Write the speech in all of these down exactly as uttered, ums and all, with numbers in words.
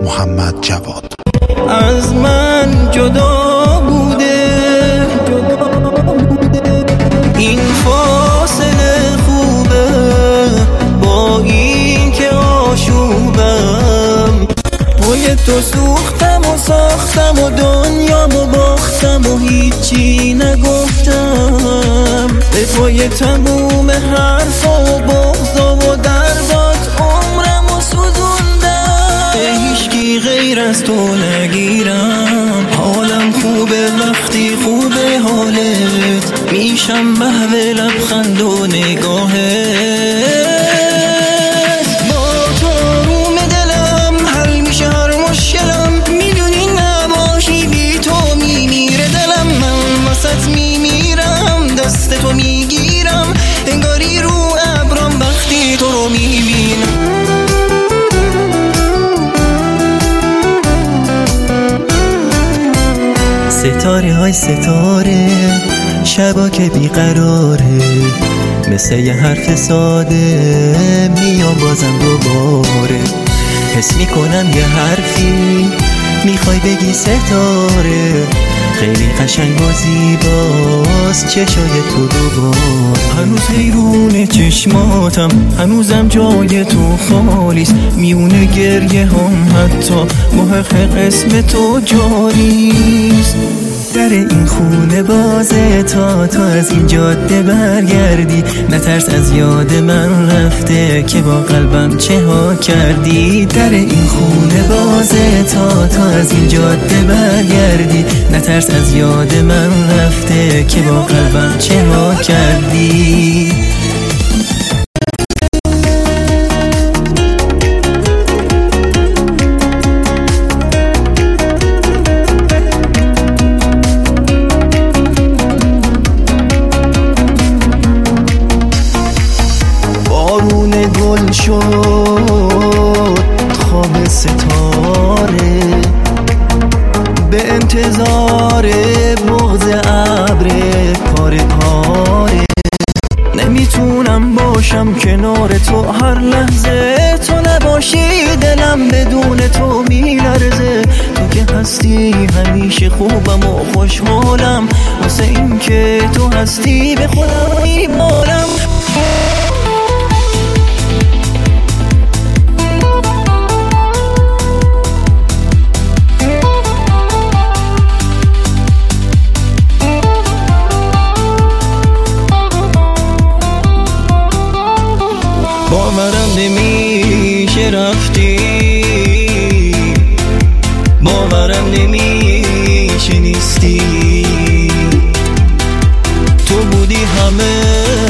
محمد جواد. از من جدا بوده این فاصله خوبه، با این که آشوبم پای تو سوختم و ساختم و دنیامو باختم و هیچی نگفتم، به پای تموم حرف و بغضا و دردات عمرمو سوزوندم، به هیچکی غیر از تو نگیرم، حالم خوبه وقتی خوبه حالت، میشم محو لبخند و نگاهت، با تو روم دلم حل میشه هر مشکلم، میدونی نباشی بی تو میمیره دلم، من واسط میمیرم دست تو میگیرم، انگاری رو ابرام وقتی تو رو میبینم. ستاره های ستاره شبا که بیقراره، مثل یه حرف ساده میام بازم دوباره، حس میکنم یه حرفی میخوای بگی ستاره، خیلی قشنگ و زیباست چشای تو دوباره، هنوز حیرون چشماتم هنوزم جای تو خالیست، میونه گریه هم حتی محقق اسم تو جاریست، در این خونه بازه تا تو از این جاده برگردی، نترس از یاد من رفته که با قلبم چه ها کردی، در این خونه بازه تا تو از این جاده برگردی، نترس از یاد من رفته که با قلبم چه ها کردی. بارون گل شد خواب ستاره، به انتظار بغض ابر پاره پاره، نمیتونم باشم کنار تو هر لحظه، تو نباشی دلم بدون تو میلرزه، تو که هستی همیشه خوبم و خوشحالم، واسه این که تو هستی به خودم میبارم. باورم نمیشه رفتی، باورم نمیشه نیستی، تو بودی همه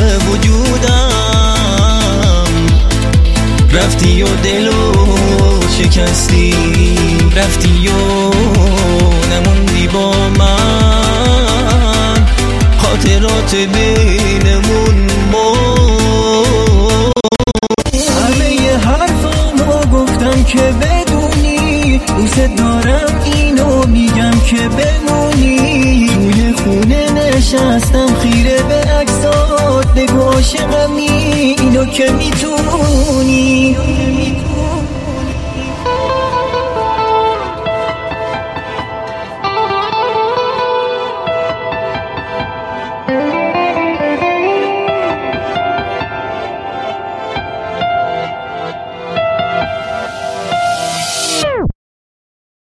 وجودم، رفتی و دلو شکستی، رفتی و نموندی با من، خاطرات بینمون ما که بدونی دوست دارم، اینو میگم که بمونی، توی خونه نشستم خیره به عکسات، بگو عاشقمی اینو که میتونی.